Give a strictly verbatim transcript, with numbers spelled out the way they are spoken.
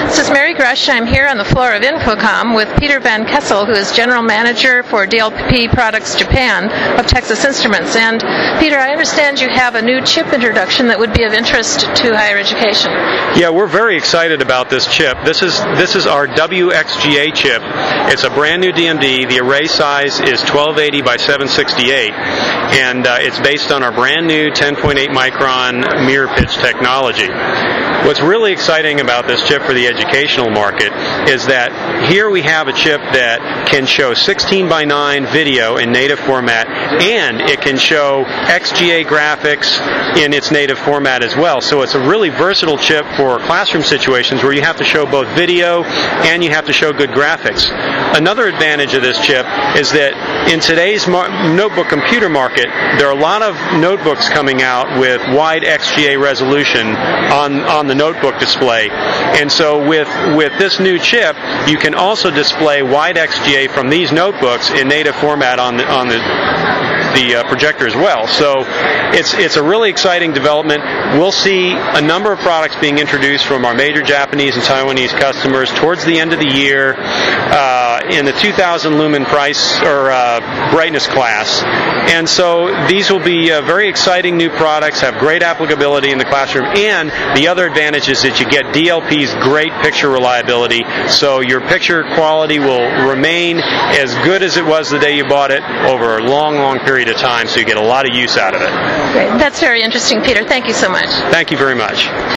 This is Mary Grush. I'm here on the floor of Infocom with Peter Van Kessel, who is General Manager for D L P Products Japan of Texas Instruments. And Peter, I understand you have a new chip introduction that would be of interest to higher education. Yeah, we're very excited about this chip. This is this is our W X G A chip. It's a brand new D M D. The array size is twelve eighty by seven sixty-eight, and uh, it's based on our brand new ten point eight micron mirror pitch technology. What's really exciting about this chip for the educational market is that here we have a chip that can show sixteen by nine video in native format, and it can show X G A graphics in its native format as well. So it's a really versatile chip for classroom situations where you have to show both video and you have to show good graphics. Another advantage of this chip is that in today's mar- notebook computer market, there are a lot of notebooks coming out with wide X G A resolution on, on the notebook display. And so with, with this new chip, you can also display wide X G A from these notebooks in native format on the, on the the uh, projector as well. So it's it's a really exciting development. We'll see a number of products being introduced from our major Japanese and Taiwanese customers towards the end of the year uh, in the two thousand lumen price or uh, brightness class. And so these will be uh, very exciting new products, have great applicability in the classroom, and the other advantage is that you get D L P's great picture reliability, so your picture quality will remain as good as it was the day you bought it over a long, long period of time, so you get a lot of use out of it. Great. That's very interesting, Peter. Thank you so much. Thank you very much.